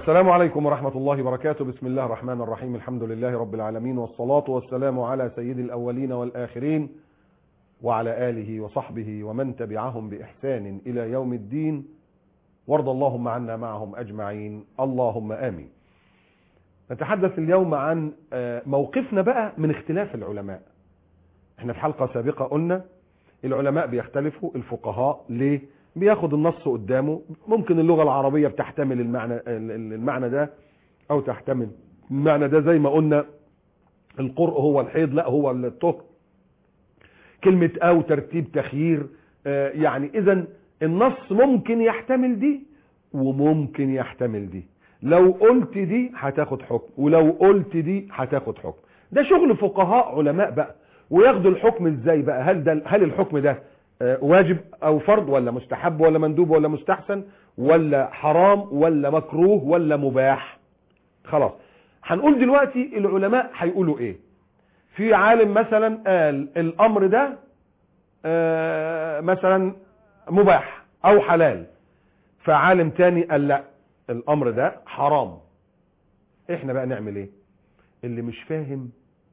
السلام عليكم ورحمة الله وبركاته. بسم الله الرحمن الرحيم. الحمد لله رب العالمين، والصلاة والسلام على سيد الأولين والآخرين وعلى آله وصحبه ومن تبعهم بإحسان إلى يوم الدين، وارض اللهم عنا معهم أجمعين، اللهم آمين. نتحدث اليوم عن موقفنا بقى من اختلاف العلماء. احنا في حلقة سابقة قلنا العلماء بيختلفوا، الفقهاء ليه؟ بياخد النص قدامه، ممكن اللغة العربية بتحتمل المعنى ده او تحتمل المعنى ده، زي ما قلنا القرء هو الحيض، لا هو الطهر، كلمة او ترتيب تخيير، يعني اذا النص ممكن يحتمل دي وممكن يحتمل دي. لو قلت دي هتاخد حكم، ولو قلت دي هتاخد حكم. ده شغل فقهاء علماء بقى. وياخدوا الحكم ازاي بقى؟ هل الحكم ده واجب او فرض، ولا مستحب، ولا مندوب، ولا مستحسن، ولا حرام، ولا مكروه، ولا مباح؟ خلاص هنقول دلوقتي العلماء هيقولوا ايه. في عالم مثلا قال الامر ده مثلا مباح او حلال، فعالم تاني قال لا الامر ده حرام. احنا بقى نعمل ايه؟ اللي مش فاهم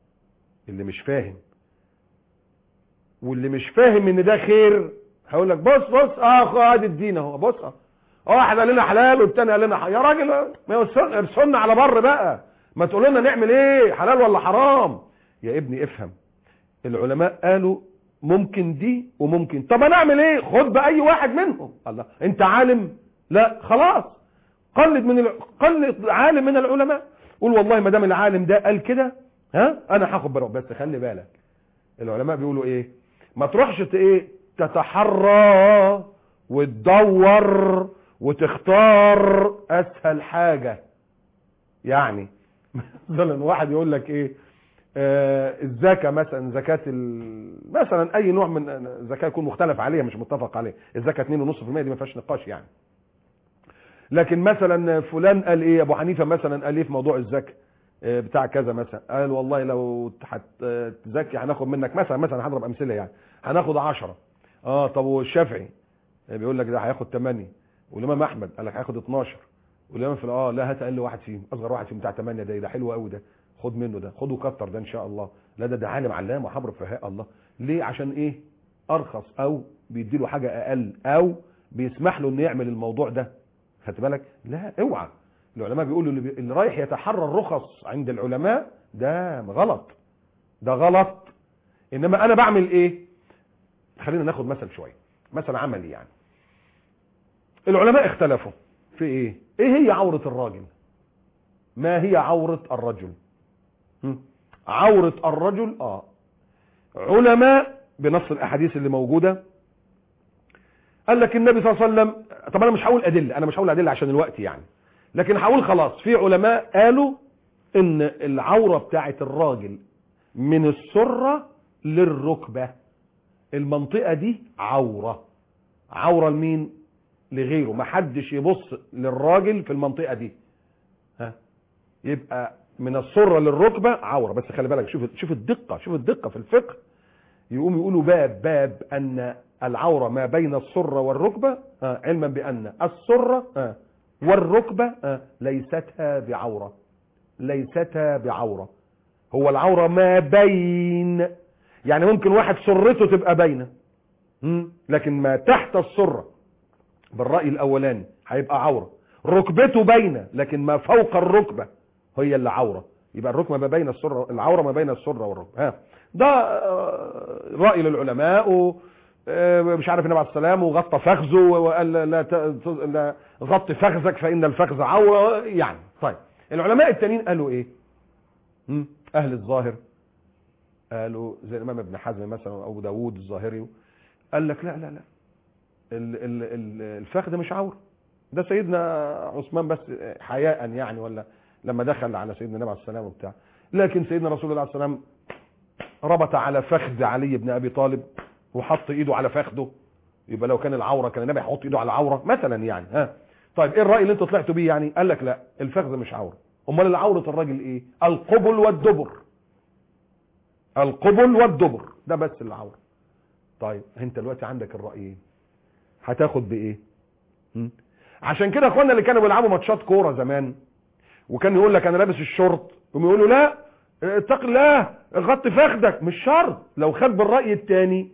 واللي مش فاهم ان ده خير هقول لك بص ادي الدين اهو، بص واحد قال لنا حلال والتاني قال لنا يا راجل ما يرسلنا على بر بقى، ما تقول لنا نعمل ايه، حلال ولا حرام؟ يا ابني افهم، العلماء قالوا ممكن دي وممكن، طب انا اعمل ايه؟ خد باي واحد منهم. الله، انت عالم؟ لا خلاص قلد عالم من العلماء، قول والله ما دام العالم ده قال كده انا هاخد برأيه. بس خلي بالك العلماء بيقولوا ايه؟ ما تروحش تتحرى وتدور وتختار اسهل حاجة. يعني مثلا واحد يقول لك ايه، الزكاة مثلا، زكاة مثلا اي نوع من زكاة يكون مختلف عليها مش متفق عليه، الزكاة 2.5% دي ما فيهاش نقاش يعني. لكن مثلا فلان قال ايه، ابو حنيفة مثلا قال ايه في موضوع الزكاة بتاع كذا، مثلا قال والله لو هتزكي هناخد منك مثلا هضرب امثله يعني، هناخد 10. طب والشافعي بيقول لك ده هياخد 8، والامام احمد قال لك هياخد 12، والامام في لا هات اقل واحد فيهم، اصغر واحد فيهم بتاع 8 ده حلو قوي، ده خد منه، ده خده كتر ده ان شاء الله. لا ده عالم علام وحبر فهاء الله. ليه؟ عشان ايه؟ ارخص، او بيديله حاجه اقل، او بيسمح له انه يعمل الموضوع ده. خدت بالك؟ لا اوعى. العلماء بيقولوا اللي رايح يتحرى الرخص عند العلماء ده غلط، ده غلط. انما انا بعمل ايه؟ خلينا ناخد مثل شويه، مثل عملي يعني. العلماء اختلفوا في ايه هي عورة الراجل؟ ما هي عورة الرجل؟ عورة الرجل علماء بنص الاحاديث اللي موجودة قال لك النبي صلى الله عليه وسلم. طب انا مش هقول ادله عشان الوقت يعني، لكن هقول خلاص في علماء قالوا ان العورة بتاعت الراجل من السرة للركبة، المنطقة دي عورة لمين؟ لغيره، ما حدش يبص للراجل في المنطقة دي. يبقى من السرة للركبة عورة. بس خلي بالك، شوف الدقة في الفقه. يقولوا باب ان العورة ما بين السرة والركبة، علما بان السرة والركبة ليستا بعورة. هو العورة ما بين، يعني ممكن واحد سرته تبقى باينه، لكن ما تحت السرة بالرأي الاولاني هيبقى عورة. ركبته باينه لكن ما فوق الركبة هي اللي عورة. يبقى الركبة ما بين السرة، العورة ما بين السرة والركبة. ده رأي للعلماء. مش عارف النبي عليه السلام وغطى فخذه وقال لا غطي فخذك فإن الفخذ عورة يعني. طيب العلماء التانيين قالوا ايه؟ اهل الظاهر قالوا زي الامام ابن حزم مثلا او داوود الظاهري، قال لك لا الفخذ مش عورة. ده سيدنا عثمان بس حياء يعني، ولا لما دخل على سيدنا النبي عليه السلام وبتاع. لكن سيدنا رسول الله عليه السلام ربط على فخذ علي بن ابي طالب وحط ايده على فخذه، يبقى لو كان العورة كان النبي هيحط ايده على العورة مثلا يعني. طيب ايه الرأي اللي انتوا طلعتوا بيه يعني؟ قال لك لا الفخذ مش عورة. امال العورة الراجل ايه؟ القبل والدبر، ده بس العورة. طيب انت دلوقتي عندك الرأيين، هتاخد بايه؟ عشان كده اخواننا اللي كانوا بيلعبوا ماتشات كوره زمان وكان يقول لك انا لابس الشورت يقولوا لا اتق الله غطي فخدك، مش شرط، لو خد بالراي الثاني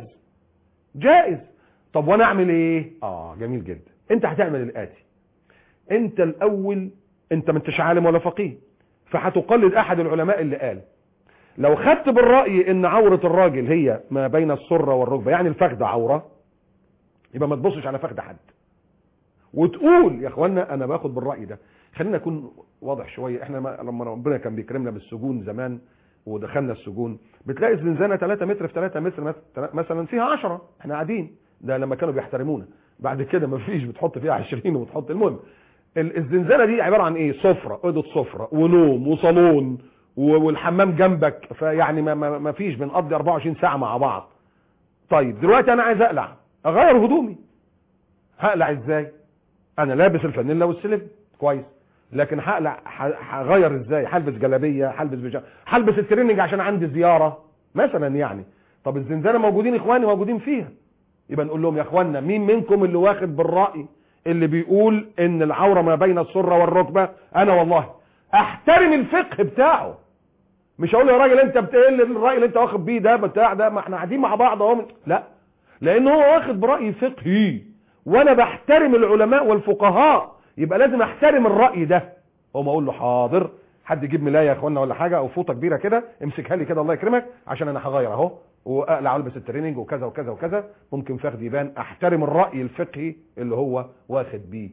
جائز. طب وانا اعمل ايه؟ جميل جدا. انت هتعمل الاتي. انت الاول انت ما انتش عالم ولا فقيه، فهتقلد احد العلماء اللي قال لو خدت بالراي ان عوره الراجل هي ما بين السره والركبه، يعني الفخذ عوره، يبقى ما تبصش على فخذ حد وتقول يا اخوانا انا باخد بالراي ده. خلينا اكون واضح شويه. احنا لما ربنا كان بيكرمنا بالسجون زمان ودخلنا السجون، بتلاقي الزنزانه 3 متر في 3 متر مثلا فيها 10، احنا قاعدين، ده لما كانوا بيحترمونا. بعد كده ما فيش، بتحط فيها 20 وبتحط. المهم الزنزانه دي عباره عن ايه؟ سفره، اوضه سفره ونوم وصالون والحمام جنبك، فيعني ما فيش، بنقضي 24 ساعه مع بعض. طيب دلوقتي انا عايز اقلع، اغير هدومي، هقلع ازاي؟ انا لابس الفانيلا والسلب كويس، لكن هقلع هغير ازاي؟ هلبس جلابيه، هلبس بيجامه، هلبس التريننج عشان عندي زياره مثلا يعني. طب الزنزانه موجودين اخواني موجودين فيها، يبقى نقول لهم يا اخوانا مين منكم اللي واخد بالراي اللي بيقول ان العوره ما بين السره والركبه؟ انا والله احترم الفقه بتاعه، مش هقول له يا راجل انت بتقل الراي اللي انت واخد بيه ده بتاع ده، ما احنا قاعدين مع بعض اهو. لا، لان هو واخد براي فقهي وانا بحترم العلماء والفقهاء، يبقى لازم احترم الراي ده. اقوم اقول له حاضر، حد يجيب ملايه يا اخوانا ولا حاجه او فوطه كبيره كده امسكها لي كده الله يكرمك عشان انا هغير اهو واقلع والبس التريننج وكذا وكذا وكذا، ممكن فخدي يبان. احترم الراي الفقهي اللي هو واخد بيه.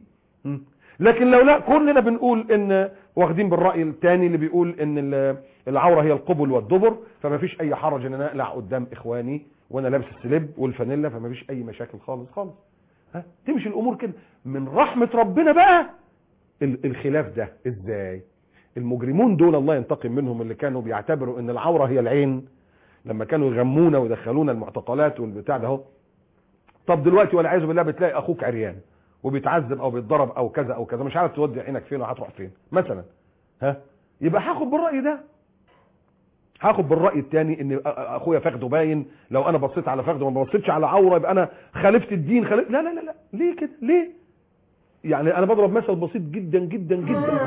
لكن لو لا كلنا بنقول ان واخدين بالراي الثاني اللي بيقول ان العوره هي القبل والدبر، فما فيش اي حرج ان انا اقلع قدام اخواني وانا لابس السلب والفانيلا، فما فيش اي مشاكل خالص خالص. تمشي الامور كده. من رحمه ربنا بقى الخلاف ده ازاي؟ المجرمون دول الله ينتقم منهم، اللي كانوا بيعتبروا ان العوره هي العين، لما كانوا يغمونا ويدخلونا المعتقلات والبتاع ده اهو. طب دلوقتي والعياذ بالله بتلاقي اخوك عريان وبيتعذب او بيتضرب او كذا او كذا، مش عارف تودي عينك فين وهتروح فين مثلا، يبقى هاخد بالراي ده. هاخد بالراي الثاني ان اخويا فخده باين، لو انا بصيت على فخده وما بصيتش على عوره يبقى انا خالفت الدين. لا لا لا لا، ليه كده؟ ليه؟ يعني انا بضرب مثل بسيط جدا جدا جدا.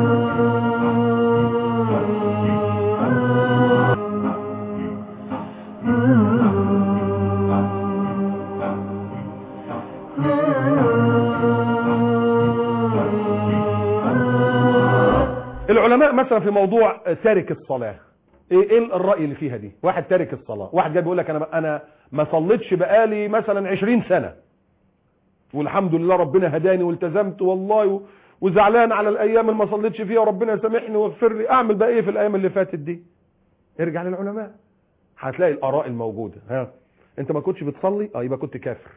العلماء مثلا في موضوع تارك الصلاه، ايه الراي اللي فيها دي؟ واحد تارك الصلاه، واحد جاي بيقول لك انا ما صليتش بقالي مثلا 20 سنه والحمد لله ربنا هداني والتزمت والله، وزعلان على الايام اللي ما صليتش فيها وربنا يسامحني ويغفر لي، اعمل بقى ايه في الايام اللي فاتت دي؟ ارجع للعلماء هتلاقي الاراء الموجوده. انت ما كنتش بتصلي، يبقى كنت كافر.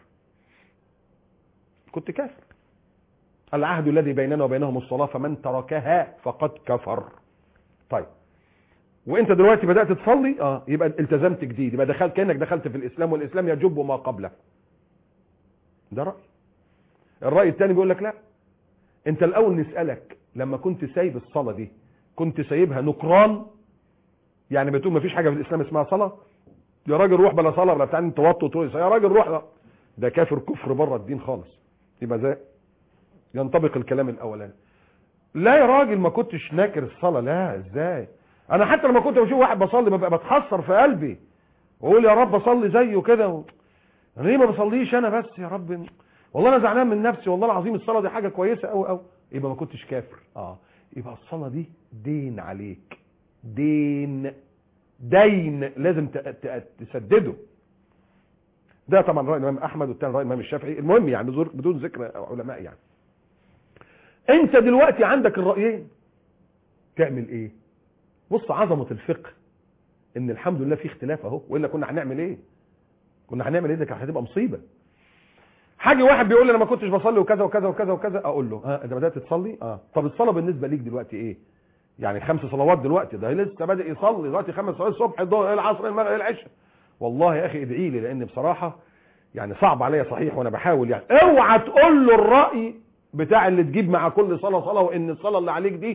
كنت كافر. العهد الذي بيننا وبينهم الصلاه فمن تركها فقد كفر. طيب وانت دلوقتي بدات تصلي، يبقى التزمت جديد، يبقى دخلت كانك دخلت في الاسلام، والاسلام يجب ما قبله. ده راي. الراي الثاني بيقول لك لا، انت الاول نسالك لما كنت سايب الصلاه دي كنت سايبها نكران؟ يعني بتقول ما فيش حاجه في الاسلام اسمها صلاه، يا راجل روح بلا صلاه بلا بتاع، انت توطي يا راجل روح، ده كافر كفر بره الدين خالص. يبقى زي ينطبق الكلام الاولاني. لا يا راجل ما كنتش ناكر الصلاه، لا ازاي؟ انا حتى لما كنت بشوف واحد بصلي ببقى بتحسر في قلبي واقول يا رب اصلي زيه كده، ليه ما بصليش انا بس يا رب؟ والله انا زعلان من نفسي والله العظيم، الصلاه دي حاجه كويسه قوي قوي. يبقى ما كنتش كافر. يبقى الصلاه دي دين عليك، دين لازم تسدده. ده طبعا راي الامام احمد والثاني راي الامام الشافعي. المهم يعني بدون ذكر علماء يعني. انت دلوقتي عندك الرايين، تعمل ايه؟ بص عظمه الفقه ان الحمد لله في اختلاف اهو، والا كنا هنعمل ايه؟ ده كانت هتبقى مصيبه. حاجه واحد بيقول لي انا ما كنتش بصلي وكذا وكذا وكذا وكذا، اقول له انت بدات تصلي؟ طب الصلاه بالنسبه ليك دلوقتي ايه؟ يعني 5 صلوات دلوقتي، ده لسه بادئ يصلي دلوقتي 5 صلوات الصبح الظهر العصر المغرب العشاء. والله يا اخي ادعي لي، لان بصراحه يعني صعب عليا صحيح وانا بحاول يعني. اوعى تقول له الراي بتاع اللي تجيب مع كل صلاه وان الصلاه اللي عليك دي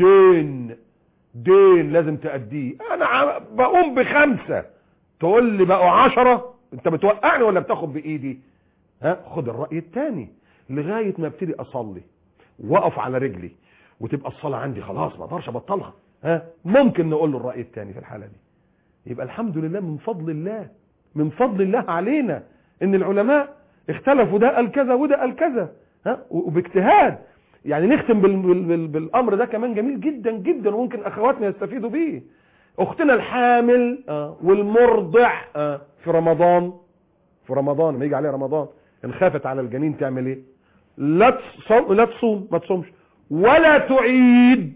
دين لازم تأديه. انا بقوم ب5 تقول لي بقوا 10، انت بتوقعني ولا بتاخد بايدي؟ خد الرأي الثاني، لغاية ما ابتدي اصلي واقف على رجلي وتبقى الصلاة عندي خلاص ما اقدرش ابطلها، ممكن نقول له الرأي الثاني في الحالة دي. يبقى الحمد لله من فضل الله، من فضل الله علينا ان العلماء اختلفوا، ده قال كذا وده قال كذا، وباجتهاد. يعني نختم بالامر ده كمان جميل جدا جدا، وممكن اخواتنا يستفيدوا بيه. اختنا الحامل والمرضع في رمضان، لما يجي عليها رمضان ان خافت على الجنين تعمل ايه؟ لا تصوم، ما تصومش، ولا تعيد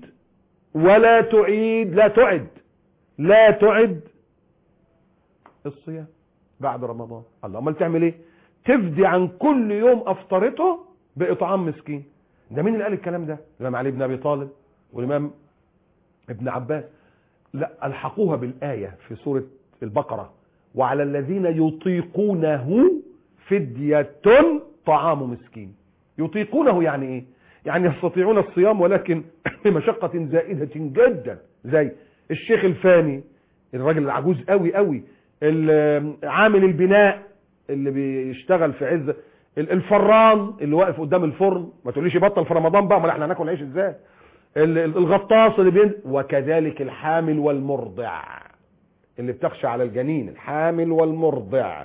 لا تعد الصيام بعد رمضان. الله، امال تعمل ايه؟ تفدي عن كل يوم افطرته باطعام مسكين. ده مين اللي قال الكلام ده؟ الامام علي بن ابي طالب والامام ابن عباس. لا، الحقوها بالايه في سوره البقره: وعلى الذين يطيقونه فدية طعام مسكين. يطيقونه يعني ايه؟ يعني يستطيعون الصيام ولكن بمشقة زائدة جدا، زي الشيخ الفاني، الراجل العجوز قوي قوي، عامل البناء اللي بيشتغل في عز، الفران اللي واقف قدام الفرن، ما تقوليش يبطل في رمضان بقى، ما احنا هناكل عيش ازاي؟ الغطاس اللي وكذلك الحامل والمرضع اللي بتخشى على الجنين، الحامل والمرضع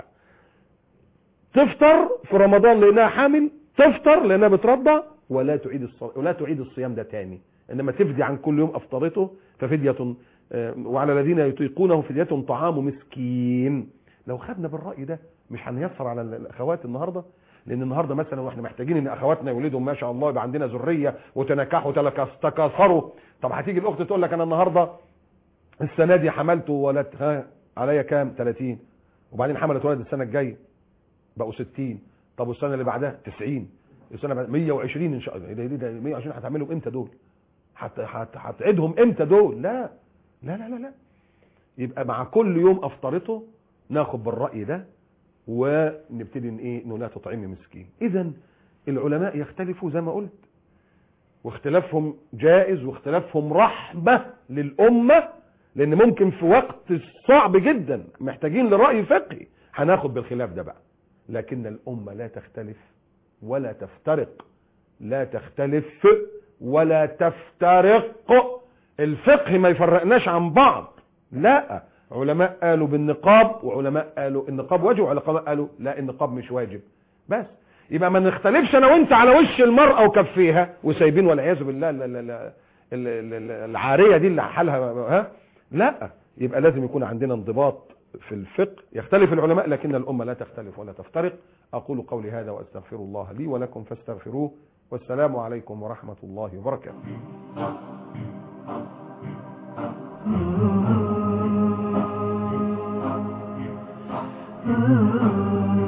تفطر في رمضان لانها حامل، تفطر لانها بترضع، ولا تعيد الصيام ده تاني، انما تفدي عن كل يوم افطرته ففدية. وعلى الذين يطيقونه فدية طعام مسكين. لو خدنا بالرأي ده مش هنيسر على الاخوات النهارده، لان النهارده مثلا واحنا محتاجين ان اخواتنا يولدوا ما شاء الله، يبقى عندنا ذريه وتنكحوا تكاثروا. طب هتيجي الاخت تقول لك انا النهارده السنه دي حملت ولد، عليا كام؟ 30، وبعدين حملت ولد السنه الجايه بقوا 60، طب والسنه اللي بعدها 90، السنه بعد 120 ان شاء الله. ده 120 هتعملهم امتى دول؟ هتعيدهم امتى دول؟ لا لا لا لا لا. يبقى مع كل يوم افطرته ناخد بالراي ده ونبتدي انه لا تطعمي مسكين. اذا العلماء يختلفوا زي ما قلت، واختلافهم جائز، واختلافهم رحمه للامه، لان ممكن في وقت صعب جدا محتاجين لراي فقهي هناخد بالخلاف ده بقى. لكن الامه لا تختلف ولا تفترق، لا تختلف ولا تفترق. الفقه ما يفرقناش عن بعض، لا. علماء قالوا بالنقاب، وعلماء قالوا النقاب واجب، وعلماء قالوا لا النقاب مش واجب. بس يبقى ما نختلفش انا وانت على وش المرأة وكفيها وسايبين والعياذ بالله العارية دي اللي حالها لا. يبقى لازم يكون عندنا انضباط في الفقه. يختلف العلماء لكن الأمة لا تختلف ولا تفترق. أقول قولي هذا وأستغفر الله لي ولكم فاستغفروه، والسلام عليكم ورحمة الله وبركاته.